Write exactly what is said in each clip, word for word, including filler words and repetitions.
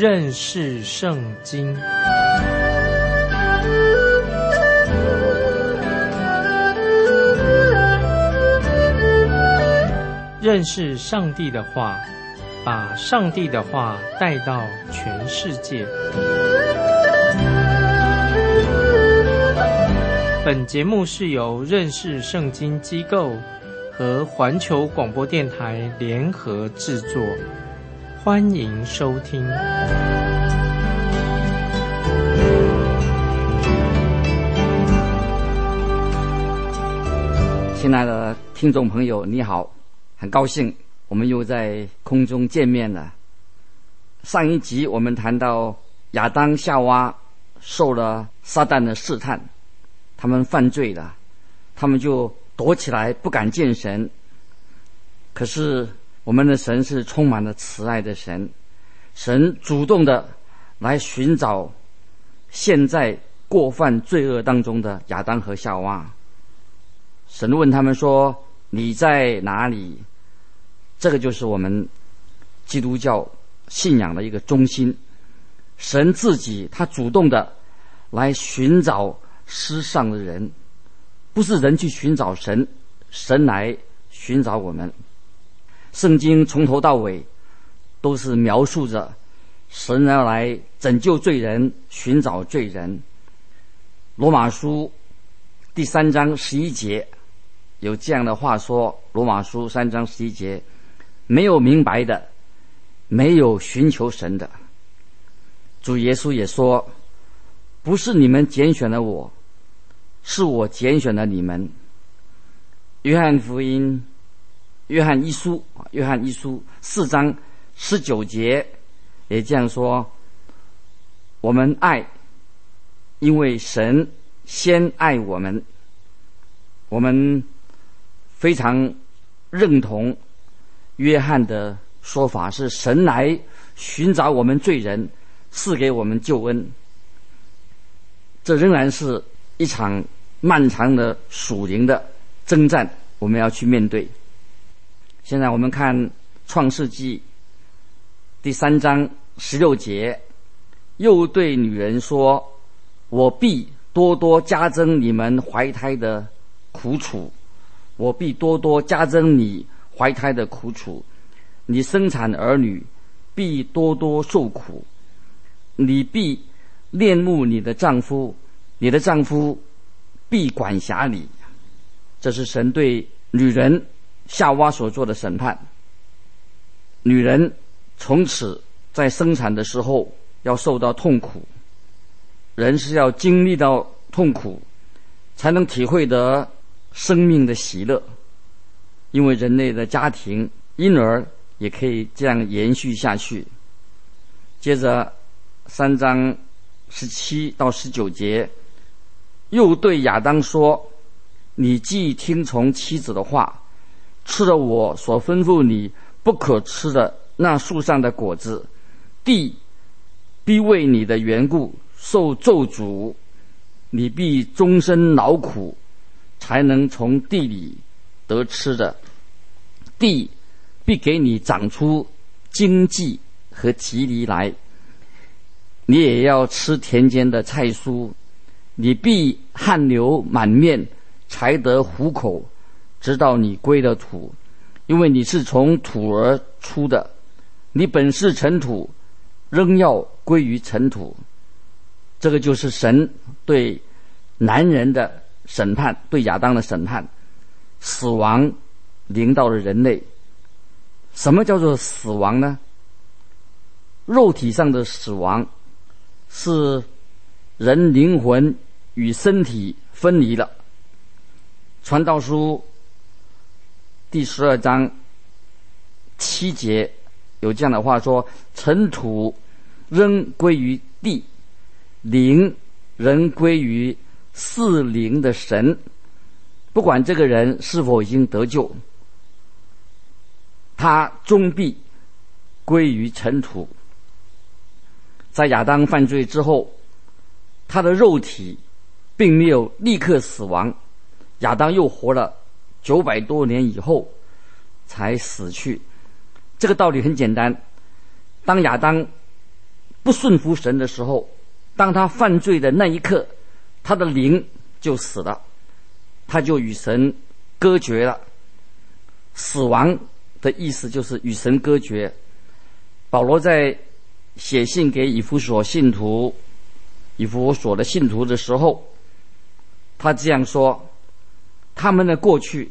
认识圣经。认识上帝的话，把上帝的话带到全世界。本节目是由认识圣经机构和环球广播电台联合制作，欢迎收听。 亲爱的听众朋友，你好，很高兴我们又在空中见面了。上一集我们谈到亚当夏娃受了撒旦的试探，他们犯罪了，他们就躲起来不敢见神。可是我们的神是充满了慈爱的神，神主动的来寻找现在过犯罪恶当中的亚当和夏娃。神问他们说，你在哪里？这个就是我们基督教信仰的一个中心。神自己他主动的来寻找失丧的人，不是人去寻找神，神来寻找我们。圣经从头到尾都是描述着神要来拯救罪人，寻找罪人。罗马书第三章十一节有这样的话说，罗马书三章十一节，没有明白的，没有寻求神的。主耶稣也说，不是你们拣选了我，是我拣选了你们。约翰福音约翰一书约翰一书四章十九节也这样说，我们爱，因为神先爱我们。我们非常认同约翰的说法，是神来寻找我们罪人，赐给我们救恩。这仍然是一场漫长的属灵的征战，我们要去面对。现在我们看创世纪第三章十六节，又对女人说，我必多多加增你们怀胎的苦楚，我必多多加增你怀胎的苦楚，你生产儿女必多多受苦，你必恋慕你的丈夫，你的丈夫必管辖你。这是神对女人夏娃所做的审判。女人从此在生产的时候要受到痛苦，人是要经历到痛苦才能体会得生命的喜乐，因为人类的家庭因而也可以这样延续下去。接着三章十七到十九节，又对亚当说，你既听从妻子的话，吃了我所吩咐你不可吃的那树上的果子，地必为你的缘故受咒诅，你必终身劳苦，才能从地里得吃的。地必给你长出荆棘和棘藜来，你也要吃田间的菜蔬，你必汗流满面，才得糊口，直到你归了土，因为你是从土而出的，你本是尘土，仍要归于尘土。这个就是神对男人的审判，对亚当的审判。死亡临到了人类。什么叫做死亡呢？肉体上的死亡是人灵魂与身体分离了。传道书第十二章七节有这样的话说，尘土仍归于地，灵仍归于赐灵的神。不管这个人是否已经得救，他终必归于尘土。在亚当犯罪之后，他的肉体并没有立刻死亡，亚当又活了九百多年以后才死去。这个道理很简单，当亚当不顺服神的时候，当他犯罪的那一刻，他的灵就死了，他就与神隔绝了。死亡的意思就是与神隔绝。保罗在写信给以弗所信徒、以弗所的信徒的时候，他这样说：他们的过去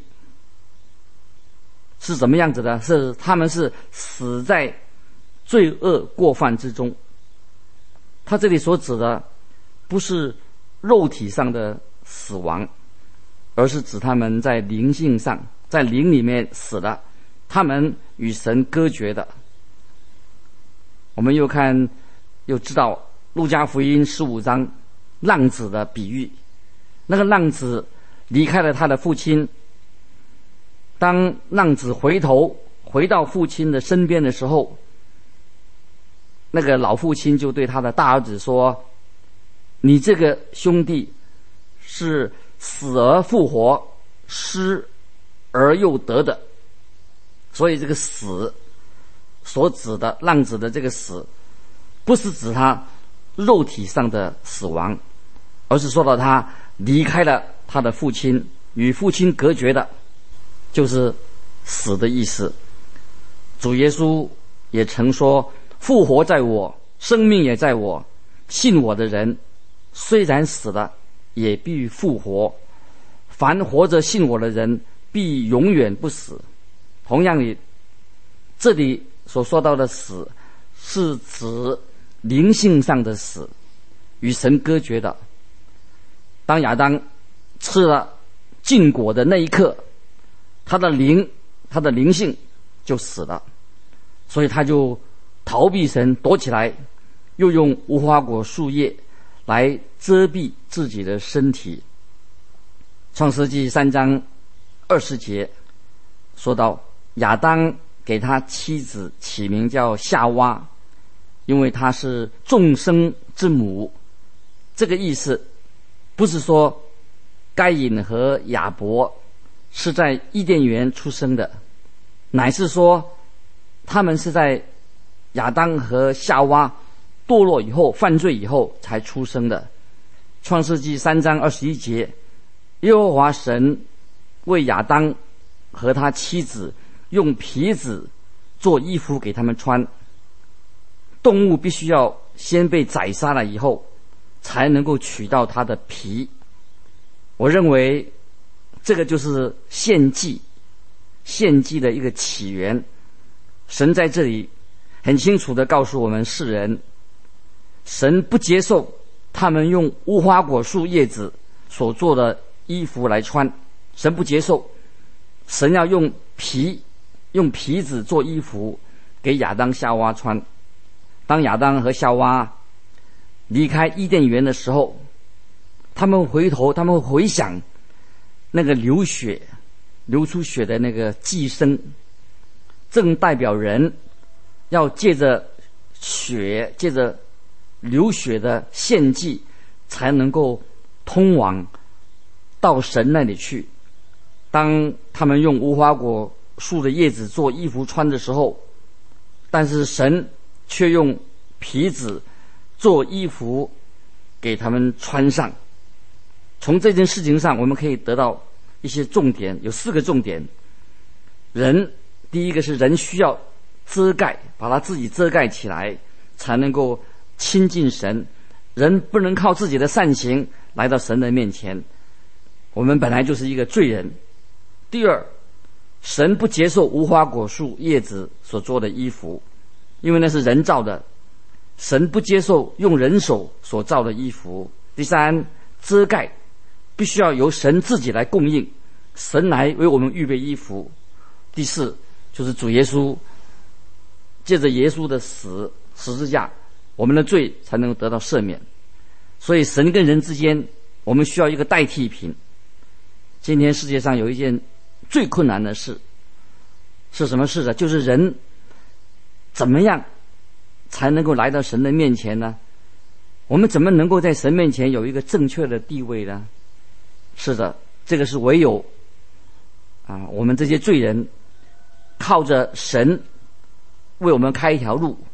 是怎么样子的？是他们是死在罪恶过犯之中。他这里所指的不是肉体上的死亡，而是指他们在灵性上，在灵里面死了，他们与神隔绝的。我们又看又知道路加福音十五章浪子的比喻，那个浪子离开了他的父亲，当浪子回头回到父亲的身边的时候，那个老父亲就对他的大儿子说：你这个兄弟是死而复活，失而又得的。所以这个死所指的浪子的这个死，不是指他肉体上的死亡，而是说到他离开了他的父亲，与父亲隔绝的，就是死的意思。主耶稣也曾说：复活在我，生命也在我，信我的人虽然死了，也必复活。凡活着信我的人，必永远不死。同样的，这里所说到的死，是指灵性上的死，与神隔绝的。当亚当吃了禁果的那一刻，他的灵，他的灵性就死了，所以他就逃避神，躲起来，又用无花果树叶来遮蔽自己的身体。创世纪三章二十节说到，亚当给他妻子起名叫夏娃，因为她是众生之母。这个意思不是说该隐和亚伯是在伊甸园出生的，乃是说他们是在亚当和夏娃堕落以后，犯罪以后才出生的。创世纪三章二十一节，耶和华神为亚当和他妻子用皮子做衣服给他们穿。动物必须要先被宰杀了以后，才能够取到它的皮。我认为这个就是献祭，献祭的一个起源。神在这里很清楚地告诉我们世人，神不接受他们用无花果树叶子所做的衣服来穿，神不接受。神要用皮，用皮子做衣服给亚当夏娃穿。当亚当和夏娃离开伊甸园的时候，他们回头，他们回想那个流血流出血的那个祭牲，正代表人要借着血，借着流血的献祭，才能够通往到神那里去。当他们用无花果树的叶子做衣服穿的时候，但是神却用皮子做衣服给他们穿上。从这件事情上，我们可以得到一些重点，有四个重点。人，第一个是人需要遮盖，把他自己遮盖起来，才能够亲近神。人不能靠自己的善行来到神的面前，我们本来就是一个罪人。第二，神不接受无花果树叶子所做的衣服，因为那是人造的，神不接受用人手所造的衣服。第三，遮盖必须要由神自己来供应，神来为我们预备衣服。第四，就是主耶稣借着耶稣的死十字架，我们的罪才能得到赦免。所以神跟人之间，我们需要一个代替品。今天世界上有一件最困难的事是什么事呢？就是人怎么样才能够来到神的面前呢？我们怎么能够在神面前有一个正确的地位呢？是的，这个是唯有啊，我们这些罪人靠着神为我们开一条路，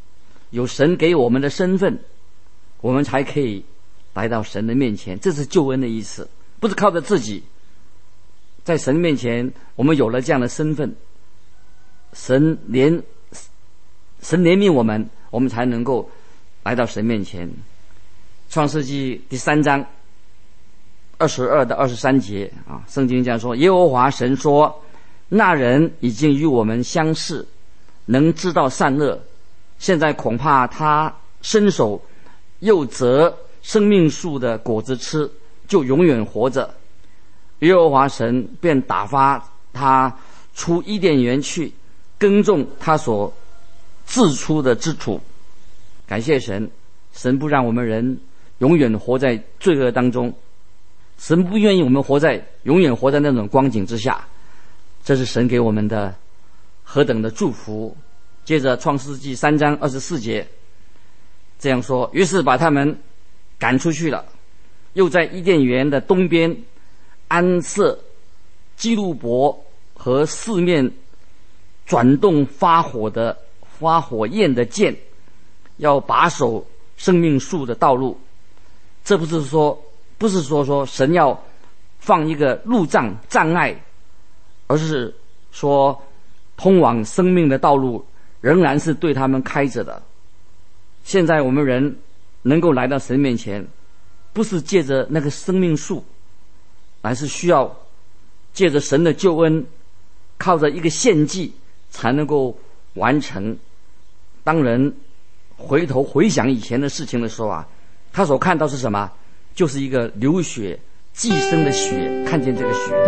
有神给我们的身份，我们才可以来到神的面前。这是救恩的意思，不是靠着自己。在神面前，我们有了这样的身份，神怜神怜悯我们，我们才能够来到神面前。创世纪第三章二十二到二十三节啊，圣经这样说：耶和华神说，那人已经与我们相似，能知道善恶，现在恐怕他伸手又择生命树的果子吃，就永远活着。耶和华神便打发他出伊甸园去，耕种他所自出的之土。感谢神，神不让我们人永远活在罪恶当中，神不愿意我们活在永远活在那种光景之下，这是神给我们的何等的祝福。接着创世纪三章二十四节这样说：于是把他们赶出去了，又在伊甸园的东边安设基路伯和四面转动发火的发火焰的剑，要把守生命树的道路。这不是说不是说说神要放一个路障障碍，而是说通往生命的道路仍然是对他们开着的。现在我们人能够来到神面前，不是借着那个生命树，乃是需要借着神的救恩，靠着一个献祭才能够完成。当人回头回想以前的事情的时候啊，他所看到是什么？就是一个流血寄生的血，看见这个血。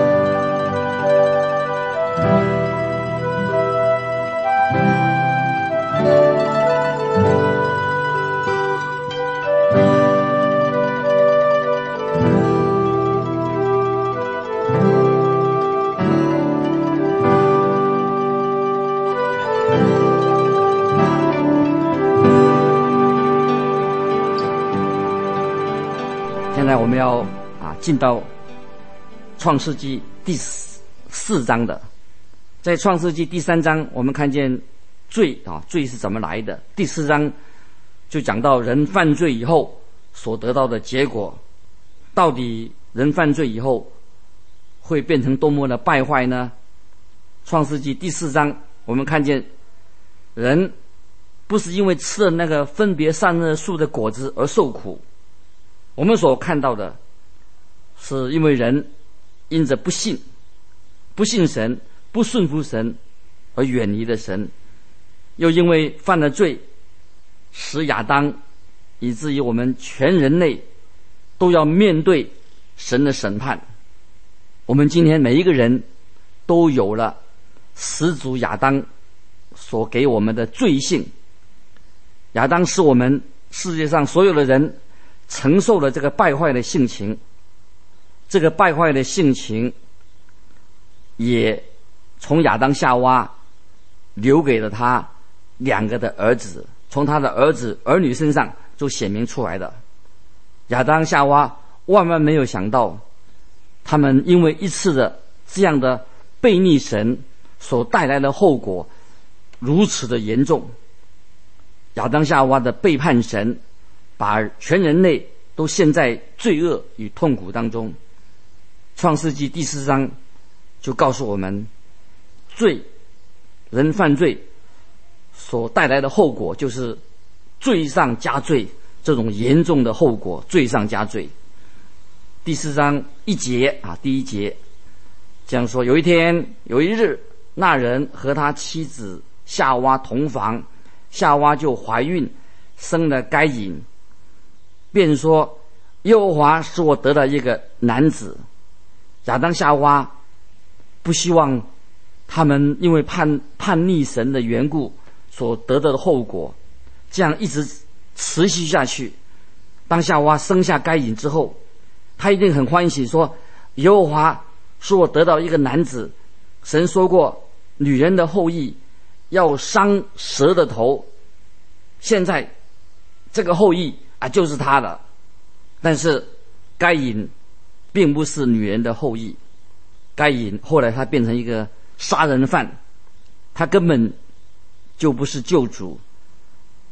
现在我们要啊进到创世纪第四四章的。在创世纪第三章我们看见罪啊罪是怎么来的，第四章就讲到人犯罪以后所得到的结果。到底人犯罪以后会变成多么的败坏呢？创世纪第四章我们看见人不是因为吃了那个分别善恶树的果子而受苦，我们所看到的是因为人因着不信不信神不顺服神而远离了神，又因为犯了罪使亚当以至于我们全人类都要面对神的审判。我们今天每一个人都有了始祖亚当所给我们的罪性。亚当是我们世界上所有的人承受了这个败坏的性情，这个败坏的性情也从亚当夏娃留给了他两个的儿子，从他的儿子儿女身上就显明出来的。亚当夏娃万万没有想到，他们因为一次的这样的悖逆神所带来的后果如此的严重。亚当夏娃的背叛神，把全人类都陷在罪恶与痛苦当中。创世纪第四章就告诉我们，罪人犯罪所带来的后果就是罪上加罪，这种严重的后果，罪上加罪。第四章一节啊，第一节这样说：有一天有一日，那人和他妻子夏娃同房，夏娃就怀孕生了该隐，便说耶和华使我得了一个男子。亚当夏娃不希望他们因为叛叛逆神的缘故所得到的后果这样一直持续下去。当夏娃生下该隐之后，他一定很欢喜，说耶和华使我得到一个男子。神说过女人的后裔要伤蛇的头，现在这个后裔啊就是他的。但是该隐并不是女人的后裔，该隐后来他变成一个杀人犯，他根本就不是救主。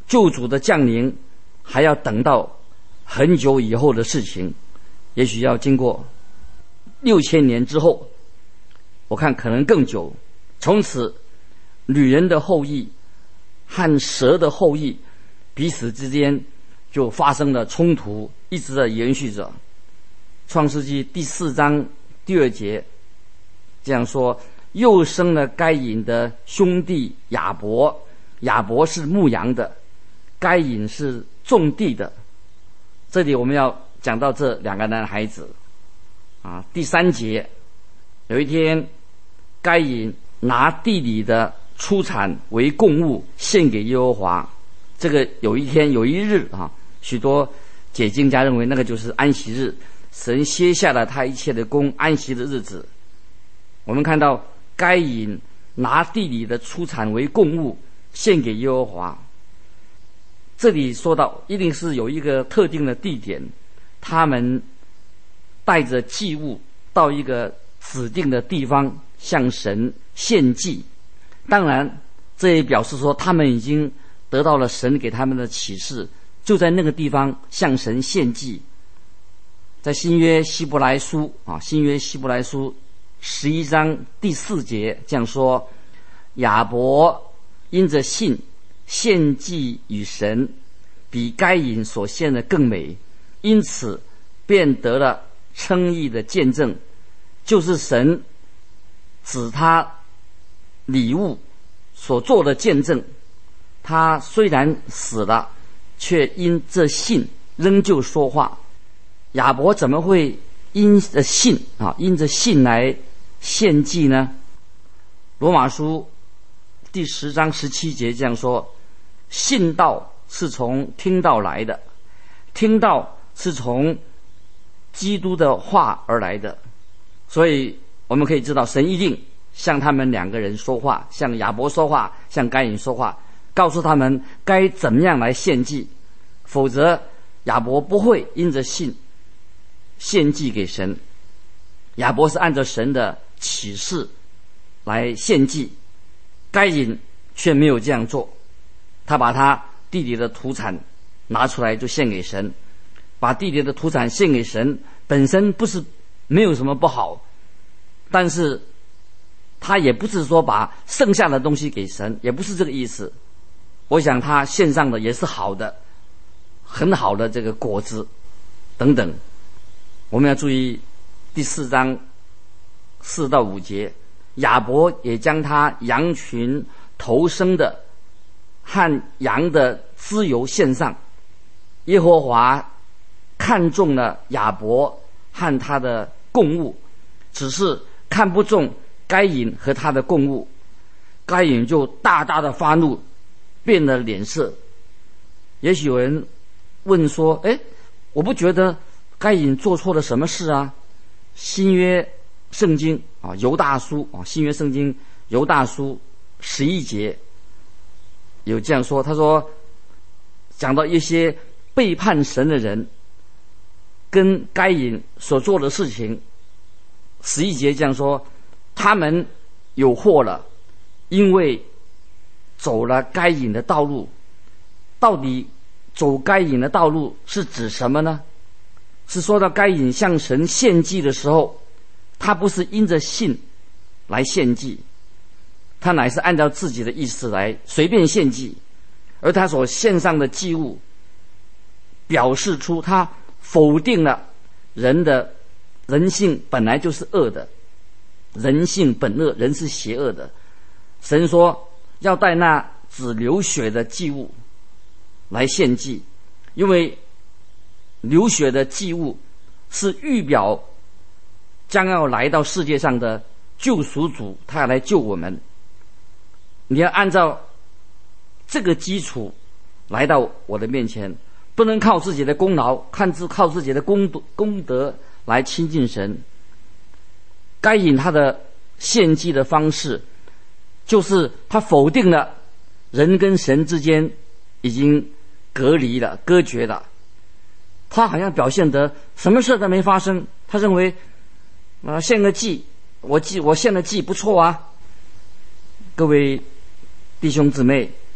救主的降临还要等到很久以后的事情，也许要经过六千年之后，我看可能更久。从此女人的后裔和蛇的后裔彼此之间就发生了冲突，一直在延续着。创世纪第四章第二节这样说，又生了该隐的兄弟亚伯，亚伯是牧羊的，该隐是种地的。这里我们要讲到这两个男孩子啊。第三节，有一天该隐拿地里的出产为供物献给耶和华。这个有一天有一日啊，许多解经家认为那个就是安息日，神歇下了他一切的工，安息的日子。我们看到该隐拿地里的出产为供物献给耶和华，这里说到一定是有一个特定的地点，他们带着祭物到一个指定的地方向神献祭。当然这也表示说他们已经得到了神给他们的启示，就在那个地方向神献祭。在新约希伯来书啊，新约希伯来书十一章第四节这样说，亚伯因着信献祭与神，比该隐所献的更美，因此便得了称义的见证，就是神指他礼物所做的见证。他虽然死了，却因这信仍旧说话。亚伯怎么会因着信啊，因着信来献祭呢？罗马书第十章十七节这样说，信道是从听道来的，听道是从基督的话而来的。所以我们可以知道，神一定向他们两个人说话，向亚伯说话，向该隐说话，告诉他们该怎么样来献祭，否则亚伯不会因着信献祭给神。亚伯是按照神的启示来献祭，该隐却没有这样做，他把他地里的土产拿出来就献给神。把地里的土产献给神本身不是没有什么不好，但是他也不是说把剩下的东西给神，也不是这个意思。我想他献上的也是好的，很好的这个果子等等。我们要注意第四章四到五节，亚伯也将他羊群头生的和羊的脂油献上。耶和华看中了亚伯和他的供物，只是看不中该隐和他的供物。该隐就大大的发怒，变了脸色。也许有人问说，诶，我不觉得该隐做错了什么事啊？新约圣经啊，犹大书啊，新约圣经犹大书十一节有这样说，他说讲到一些背叛神的人跟该隐所做的事情，十一节这样说，他们有祸了，因为走了该隐的道路。到底走该隐的道路是指什么呢？是说到该隐向神献祭的时候，他不是因着信来献祭，他乃是按照自己的意思来随便献祭，而他所献上的祭物表示出他否定了人的人性本来就是恶的，人性本恶，人是邪恶的。神说要带那只流血的祭物来献祭，因为流血的祭物是预表将要来到世界上的救赎主，他要来救我们。你要按照这个基础来到我的面前，不能靠自己的功劳，看自靠自己的功德功德来亲近神。该隐他的献祭的方式，就是他否定了人跟神之间已经隔离了、隔绝了。他好像表现得什么事都没发生，他认为啊、呃，献个祭，我祭我献的祭不错啊。各位弟兄姊妹，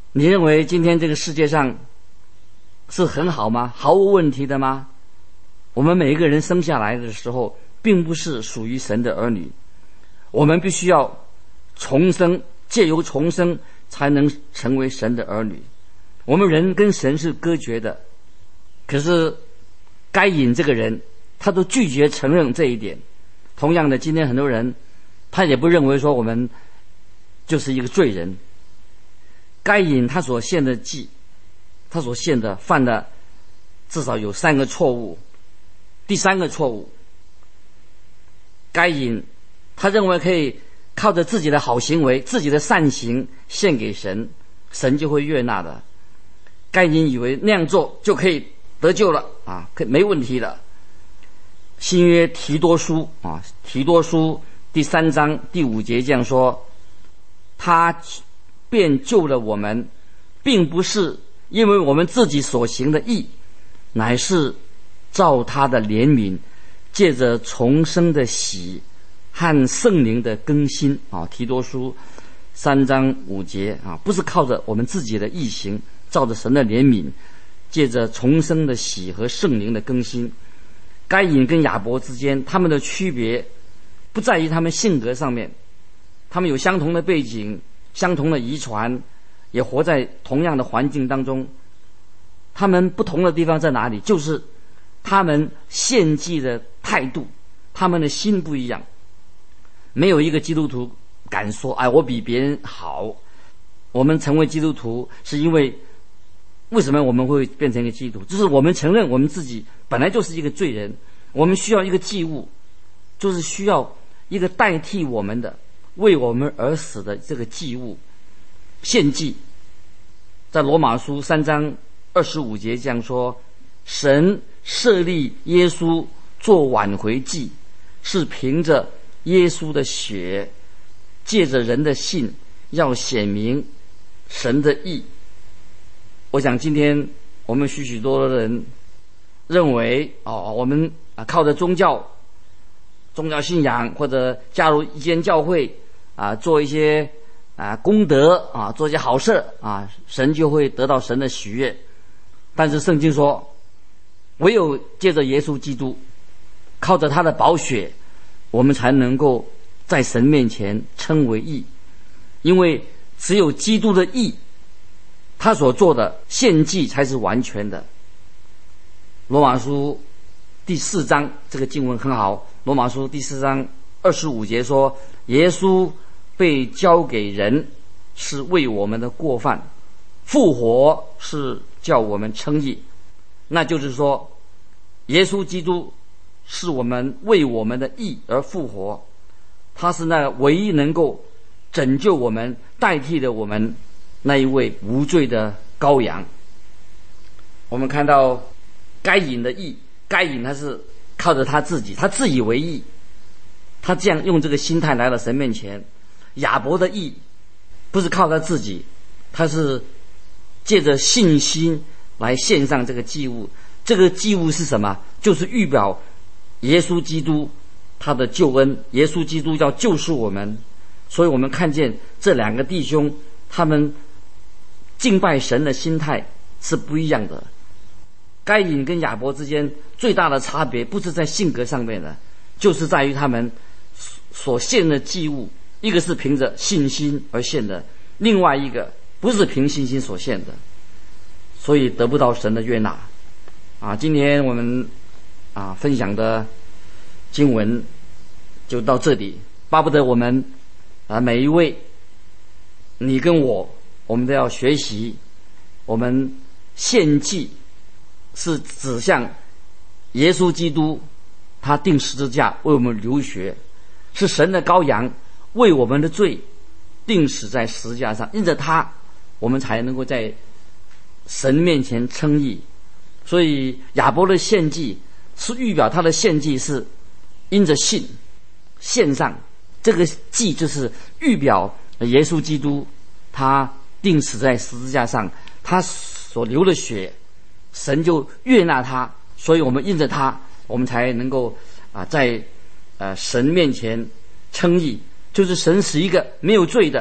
你认为今天这个世界上是很好吗？毫无问题的吗？我们每一个人生下来的时候并不是属于神的儿女，我们必须要重生，借由重生才能成为神的儿女。我们人跟神是隔绝的，可是该隐这个人他都拒绝承认这一点。同样的，今天很多人他也不认为说我们就是一个罪人。该隐他所献的祭，他所献的犯的至少有三个错误。第三个错误，该隐他认为可以靠着自己的好行为，自己的善行献给神，神就会悦纳的。该隐以为那样做就可以得救了啊，可没问题的。新约提多书啊，提多书第三章第五节这样说：他便救了我们，并不是因为我们自己所行的义，乃是照他的怜悯，借着重生的喜和圣灵的更新啊。提多书三章五节啊，不是靠着我们自己的义行，照着神的怜悯，借着重生的喜和圣灵的更新。该隐跟亚伯之间，他们的区别不在于他们性格上面，他们有相同的背景，相同的遗传，也活在同样的环境当中。他们不同的地方在哪里？就是他们献祭的态度，他们的心不一样。没有一个基督徒敢说：“哎，我比别人好。”我们成为基督徒是因为，为什么我们会变成一个基督徒？就是我们承认我们自己本来就是一个罪人，我们需要一个祭物，就是需要一个代替我们的、为我们而死的这个祭物，献祭。在罗马书三章二十五节这样说：神设立耶稣做挽回祭，是凭着耶稣的血，借着人的信，要显明神的义。我想今天我们许许多多的人认为，哦，我们啊靠着宗教、宗教信仰，或者加入一间教会啊，做一些啊功德啊，做一些好事啊，神就会得到神的喜悦。但是圣经说，唯有借着耶稣基督，靠着他的宝血，我们才能够在神面前称为义。因为只有基督的义，他所做的献祭才是完全的。罗马书第四章这个经文很好，罗马书第四章二十五节说，耶稣被交给人，是为我们的过犯，复活是叫我们称义。那就是说，耶稣基督是我们为我们的义而复活，他是那唯一能够拯救我们、代替了我们那一位无罪的羔羊。我们看到该隐的义，该隐他是靠着他自己，他自以为义，他这样用这个心态来到神面前。亚伯的义不是靠他自己，他是借着信心来献上这个祭物。这个祭物是什么？就是预表耶稣基督他的救恩，耶稣基督要救赎我们。所以我们看见这两个弟兄，他们敬拜神的心态是不一样的。该隐跟亚伯之间最大的差别不是在性格上面的，就是在于他们所献的祭物，一个是凭着信心而献的，另外一个不是凭信心所献的，所以得不到神的悦纳。啊，今天我们啊分享的经文就到这里，巴不得我们啊每一位，你跟我，我们都要学习，我们献祭是指向耶稣基督，他钉十字架为我们流血，是神的羔羊为我们的罪钉死在十字架上，因着他我们才能够在神面前称义。所以亚伯的献祭是预表他的献祭是因着信献上，这个祭就是预表耶稣基督他钉死在十字架上，他所流的血，神就悦纳他，所以我们因着他，我们才能够啊在呃神面前称义，就是神使一个没有罪的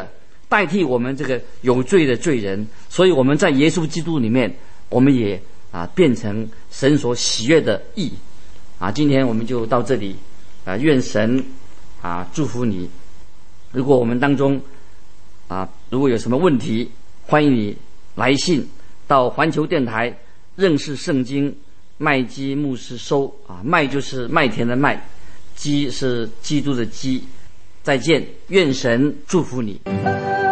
代替我们这个有罪的罪人，所以我们在耶稣基督里面，我们也啊变成神所喜悦的义。啊，今天我们就到这里，啊，愿神啊祝福你。如果我们当中啊如果有什么问题，欢迎你来信到环球电台认识圣经麦基牧师收。啊，麦就是麦田的麦，基是基督的基。再见，愿神祝福你。